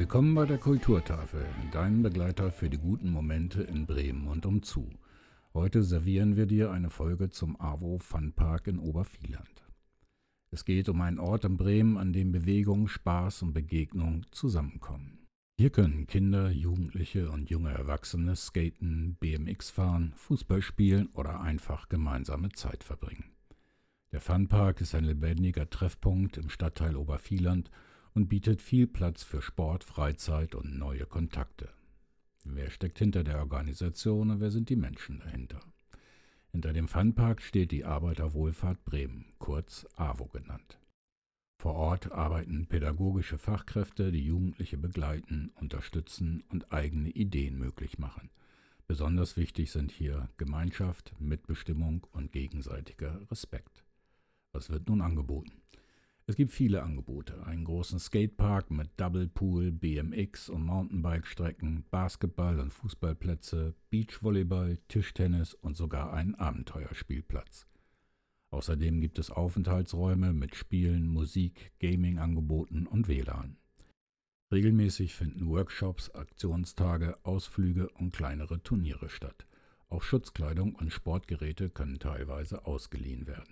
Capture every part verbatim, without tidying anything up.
Willkommen bei der Kulturtafel, deinem Begleiter für die guten Momente in Bremen und umzu. Heute servieren wir dir eine Folge zum AWO Funpark in Obervieland. Es geht um einen Ort in Bremen, an dem Bewegung, Spaß und Begegnung zusammenkommen. Hier können Kinder, Jugendliche und junge Erwachsene skaten, B M X fahren, Fußball spielen oder einfach gemeinsame Zeit verbringen. Der Funpark ist ein lebendiger Treffpunkt im Stadtteil Obervieland und bietet viel Platz für Sport, Freizeit und neue Kontakte. Wer steckt hinter der Organisation und wer sind die Menschen dahinter? Hinter dem Funpark steht die Arbeiterwohlfahrt Bremen, kurz AWO genannt. Vor Ort arbeiten pädagogische Fachkräfte, die Jugendliche begleiten, unterstützen und eigene Ideen möglich machen. Besonders wichtig sind hier Gemeinschaft, Mitbestimmung und gegenseitiger Respekt. Was wird nun angeboten? Es gibt viele Angebote, einen großen Skatepark mit Double Pool, B M X und Mountainbike-Strecken, Basketball- und Fußballplätze, Beachvolleyball, Tischtennis und sogar einen Abenteuerspielplatz. Außerdem gibt es Aufenthaltsräume mit Spielen, Musik, Gaming-Angeboten und W L A N. Regelmäßig finden Workshops, Aktionstage, Ausflüge und kleinere Turniere statt. Auch Schutzkleidung und Sportgeräte können teilweise ausgeliehen werden.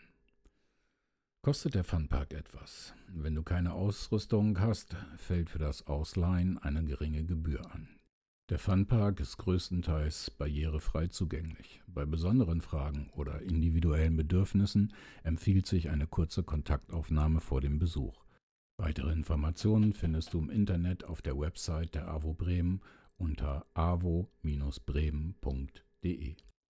Kostet der Funpark etwas? Wenn du keine Ausrüstung hast, fällt für das Ausleihen eine geringe Gebühr an. Der Funpark ist größtenteils barrierefrei zugänglich. Bei besonderen Fragen oder individuellen Bedürfnissen empfiehlt sich eine kurze Kontaktaufnahme vor dem Besuch. Weitere Informationen findest du im Internet auf der Website der AWO Bremen unter awo bremen punkt de.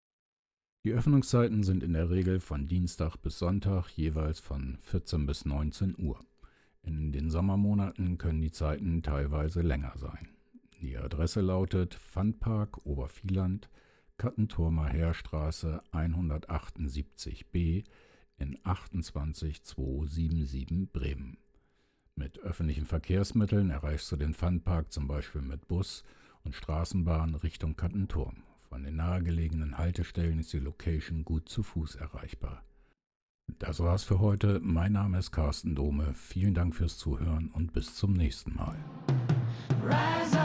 Die Öffnungszeiten sind in der Regel von Dienstag bis Sonntag jeweils von vierzehn bis neunzehn Uhr. In den Sommermonaten können die Zeiten teilweise länger sein. Die Adresse lautet Funpark Obervieland, Kattenturmer Heerstraße hundertachtundsiebzig b in achtundzwanzig zweihundertsiebenundsiebzig Bremen. Mit öffentlichen Verkehrsmitteln erreichst du den Funpark zum Beispiel mit Bus und Straßenbahn Richtung Kattenturm. Von den nahegelegenen Haltestellen ist die Location gut zu Fuß erreichbar. Das war's für heute. Mein Name ist Carsten Dome. Vielen Dank fürs Zuhören und bis zum nächsten Mal. Rise